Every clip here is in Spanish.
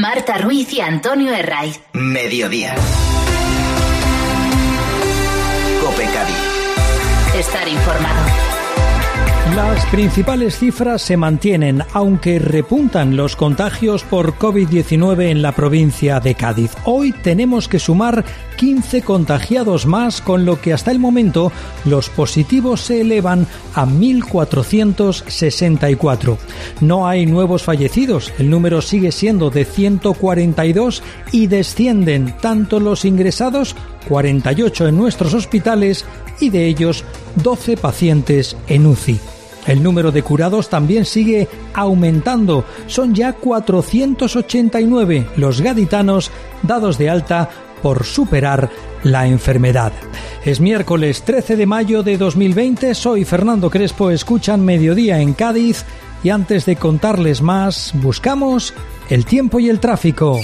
Marta Ruiz y Antonio Herraiz. Mediodía. COPE Cádiz. Estar informado. Las principales cifras se mantienen, aunque repuntan los contagios por COVID-19 en la provincia de Cádiz. Hoy tenemos que sumar 15 contagiados más, con lo que hasta el momento los positivos se elevan a 1.464. No hay nuevos fallecidos, el número sigue siendo de 142 y descienden tanto los ingresados, 48 en nuestros hospitales, y de ellos 12 pacientes en UCI. El número de curados también sigue aumentando. Son ya 489 los gaditanos dados de alta por superar la enfermedad. Es miércoles 13 de mayo de 2020. Soy Fernando Crespo. Escuchan Mediodía en Cádiz. Y antes de contarles más, buscamos el tiempo y el tráfico.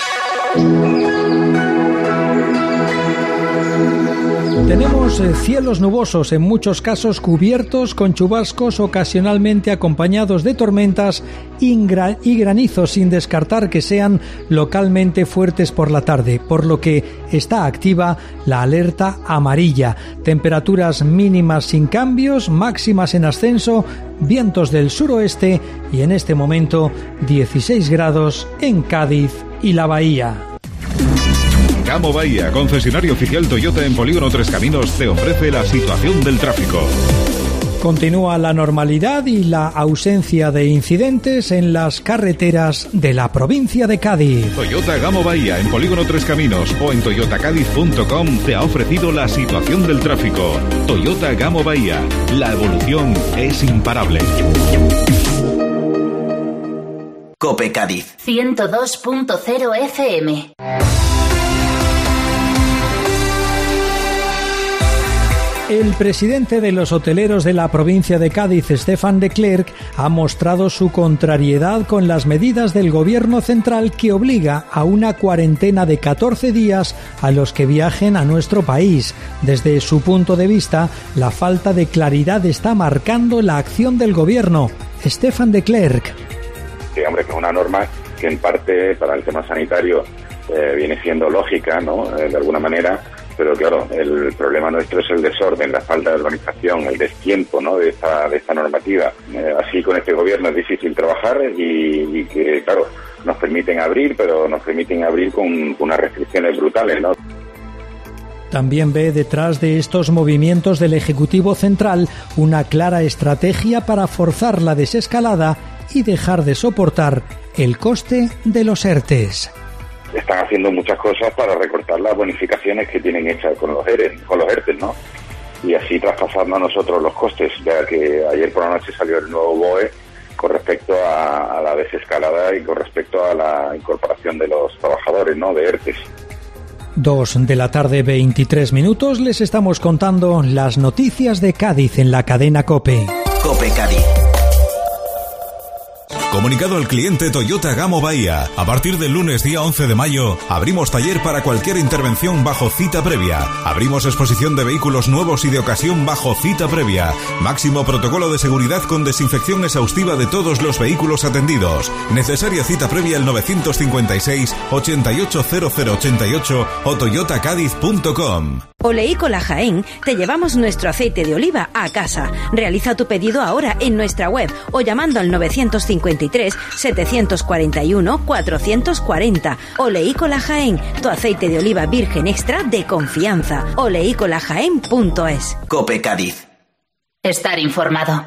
Tenemos cielos nubosos, en muchos casos cubiertos con chubascos ocasionalmente acompañados de tormentas y granizos, sin descartar que sean localmente fuertes por la tarde, por lo que está activa la alerta amarilla. Temperaturas mínimas sin cambios, máximas en ascenso, vientos del suroeste y en este momento 16 grados en Cádiz y la Bahía. Gamo Bahía, concesionario oficial Toyota en Polígono Tres Caminos, te ofrece la situación del tráfico. Continúa la normalidad y la ausencia de incidentes en las carreteras de la provincia de Cádiz. Toyota Gamo Bahía en Polígono Tres Caminos o en toyotacadiz.com te ha ofrecido la situación del tráfico. Toyota Gamo Bahía, la evolución es imparable. COPE Cádiz 102.0 FM. El presidente de los hoteleros de la provincia de Cádiz, Stefan de Klerk, ha mostrado su contrariedad con las medidas del gobierno central que obliga a una cuarentena de 14 días a los que viajen a nuestro país. Desde su punto de vista, la falta de claridad está marcando la acción del gobierno. Stefan de Klerk. Sí, hombre, que es una norma que en parte para el tema sanitario viene siendo lógica, ¿no? De alguna manera. Pero claro, el problema nuestro es el desorden, la falta de organización, el destiempo, ¿no?, de esta normativa. Así con este gobierno es difícil trabajar y que, claro, nos permiten abrir, pero nos permiten abrir con unas restricciones brutales, ¿no? También ve detrás de estos movimientos del Ejecutivo Central una clara estrategia para forzar la desescalada y dejar de soportar el coste de los ERTEs. Están haciendo muchas cosas para recortar las bonificaciones que tienen hechas con los ERTEs, ¿no? Y así traspasarnos a nosotros los costes, ya que ayer por la noche salió el nuevo BOE con respecto a la desescalada y con respecto a la incorporación de los trabajadores, ¿no?, de ERTEs. 2 de la tarde, 23 minutos, les estamos contando las noticias de Cádiz en la cadena COPE. COPE Cádiz. Comunicado al cliente Toyota Gamo Bahía. A partir del lunes día 11 de mayo, abrimos taller para cualquier intervención bajo cita previa. Abrimos exposición de vehículos nuevos y de ocasión bajo cita previa. Máximo protocolo de seguridad con desinfección exhaustiva de todos los vehículos atendidos. Necesaria cita previa al 956 880088 o toyotacadiz.com. Oleícola Jaén, te llevamos nuestro aceite de oliva a casa. Realiza tu pedido ahora en nuestra web o llamando al 953-741-440. Oleícola Jaén, tu aceite de oliva virgen extra de confianza. oleícolajaén.es. COPE Cádiz. Estar informado.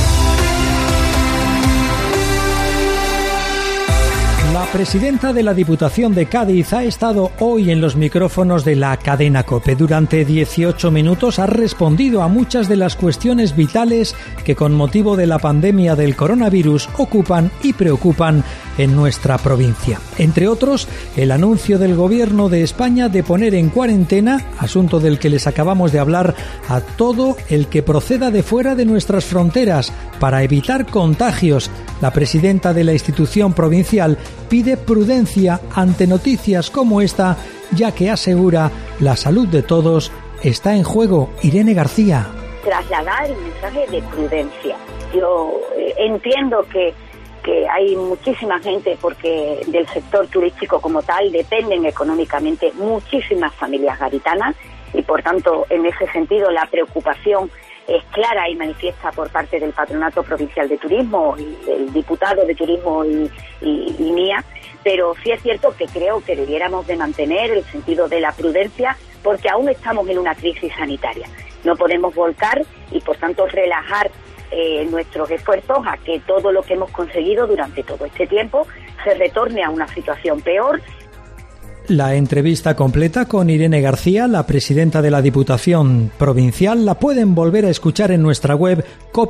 La presidenta de la Diputación de Cádiz ha estado hoy en los micrófonos de la cadena COPE. Durante 18 minutos ha respondido a muchas de las cuestiones vitales que con motivo de la pandemia del coronavirus ocupan y preocupan en nuestra provincia. Entre otros, el anuncio del Gobierno de España de poner en cuarentena, asunto del que les acabamos de hablar, a todo el que proceda de fuera de nuestras fronteras para evitar contagios. La presidenta de la institución provincial pide prudencia ante noticias como esta, ya que asegura la salud de todos está en juego. Irene García. Trasladar el mensaje de prudencia. Yo entiendo que que hay muchísima gente, porque del sector turístico como tal dependen económicamente muchísimas familias gaditanas, y por tanto en ese sentido la preocupación es clara y manifiesta por parte del Patronato Provincial de Turismo y el diputado de Turismo y mía, pero sí es cierto que creo que debiéramos de mantener el sentido de la prudencia, porque aún estamos en una crisis sanitaria. No podemos volcar y por tanto relajar nuestros esfuerzos a que todo lo que hemos conseguido durante todo este tiempo se retorne a una situación peor. La entrevista completa con Irene García, la presidenta de la Diputación Provincial, la pueden volver a escuchar en nuestra web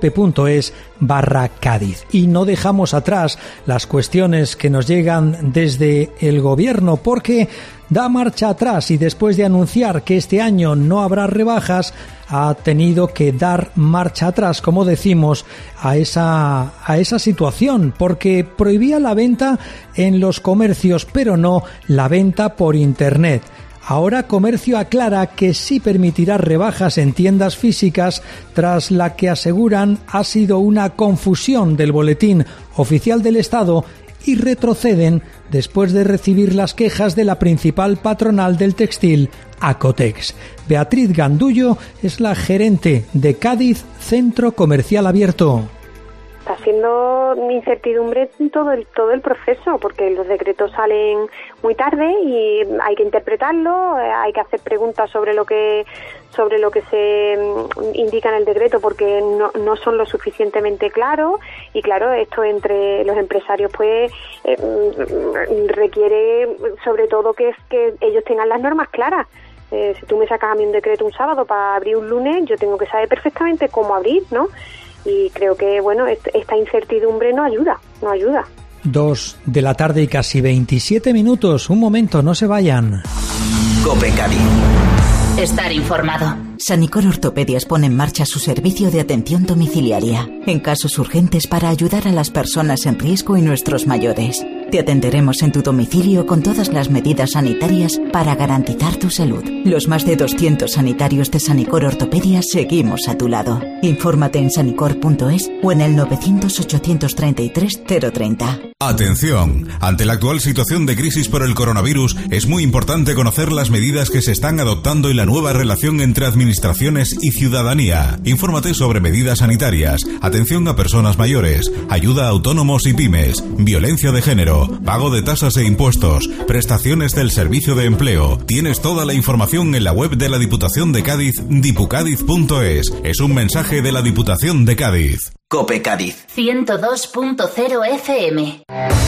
cope.es/Cádiz. Y no dejamos atrás las cuestiones que nos llegan desde el Gobierno, porque da marcha atrás y después de anunciar que este año no habrá rebajas, ha tenido que dar marcha atrás, como decimos, a esa situación, porque prohibía la venta en los comercios, pero no la venta por Internet. Ahora Comercio aclara que sí permitirá rebajas en tiendas físicas, tras la que aseguran ha sido una confusión del Boletín Oficial del Estado, y retroceden después de recibir las quejas de la principal patronal del textil, Acotex. Beatriz Gandullo es la gerente de Cádiz Centro Comercial Abierto. Está siendo incertidumbre todo el proceso, porque los decretos salen muy tarde y hay que interpretarlo, hay que hacer preguntas sobre lo que se indica en el decreto, porque no son lo suficientemente claros, y claro, esto entre los empresarios pues requiere sobre todo que ellos tengan las normas claras. Si tú me sacas a mí un decreto un sábado para abrir un lunes, yo tengo que saber perfectamente cómo abrir, ¿no? Y creo que, bueno, esta incertidumbre no ayuda. 2 de la tarde y casi 27 minutos. Un momento, no se vayan. COPE Cádiz. Estar informado. Sanicor Ortopedias pone en marcha su servicio de atención domiciliaria en casos urgentes para ayudar a las personas en riesgo y nuestros mayores. Te atenderemos en tu domicilio con todas las medidas sanitarias para garantizar tu salud. Los más de 200 sanitarios de Sanicor Ortopedias seguimos a tu lado. Infórmate en sanicor.es o en el 900-833-030. Atención, ante la actual situación de crisis por el coronavirus, es muy importante conocer las medidas que se están adoptando y la nueva relación entre administraciones y ciudadanía. Infórmate sobre medidas sanitarias, atención a personas mayores, ayuda a autónomos y pymes, violencia de género, pago de tasas e impuestos, prestaciones del servicio de empleo. Tienes toda la información en la web de la Diputación de Cádiz, dipucadiz.es. Es un mensaje de la Diputación de Cádiz. COPE Cádiz 102.0 FM.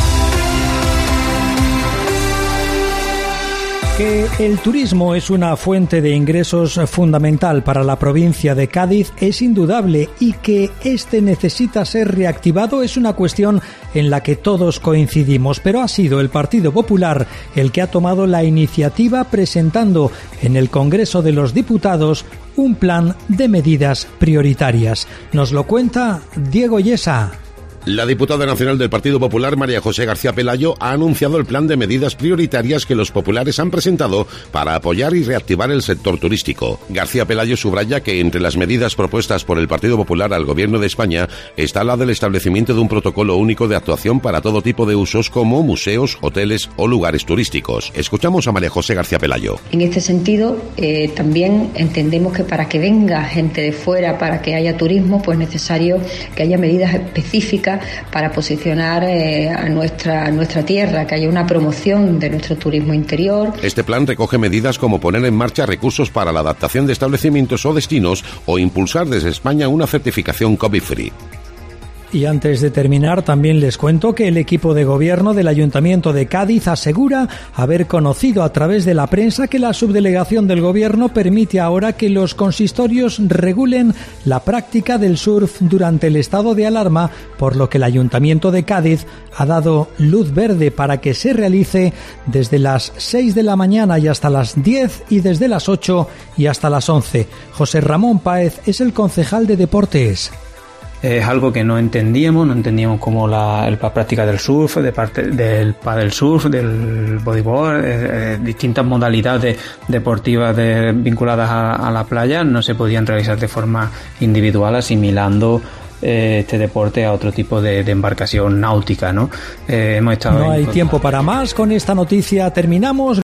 Que el turismo es una fuente de ingresos fundamental para la provincia de Cádiz es indudable, y que este necesita ser reactivado es una cuestión en la que todos coincidimos, pero ha sido el Partido Popular el que ha tomado la iniciativa, presentando en el Congreso de los Diputados un plan de medidas prioritarias. Nos lo cuenta Diego Yesa. La diputada nacional del Partido Popular, María José García Pelayo, ha anunciado el plan de medidas prioritarias que los populares han presentado para apoyar y reactivar el sector turístico. García Pelayo subraya que entre las medidas propuestas por el Partido Popular al Gobierno de España está la del establecimiento de un protocolo único de actuación para todo tipo de usos, como museos, hoteles o lugares turísticos. Escuchamos a María José García Pelayo. En este sentido, también entendemos que para que venga gente de fuera, para que haya turismo, pues es necesario que haya medidas específicas para posicionar a nuestra tierra, que haya una promoción de nuestro turismo interior. Este plan recoge medidas como poner en marcha recursos para la adaptación de establecimientos o destinos, o impulsar desde España una certificación COVID-free. Y antes de terminar, también les cuento que el equipo de gobierno del Ayuntamiento de Cádiz asegura haber conocido a través de la prensa que la subdelegación del gobierno permite ahora que los consistorios regulen la práctica del surf durante el estado de alarma, por lo que el Ayuntamiento de Cádiz ha dado luz verde para que se realice desde las 6 de la mañana y hasta las 10, y desde las 8 y hasta las 11. José Ramón Páez es el concejal de Deportes. Es algo que no entendíamos como la práctica del surf, del paddle surf, del bodyboard, distintas modalidades deportivas vinculadas a la playa no se podían realizar de forma individual, asimilando este deporte a otro tipo de embarcación náutica, ¿no? Hemos estado no hay tiempo para más. Con esta noticia terminamos.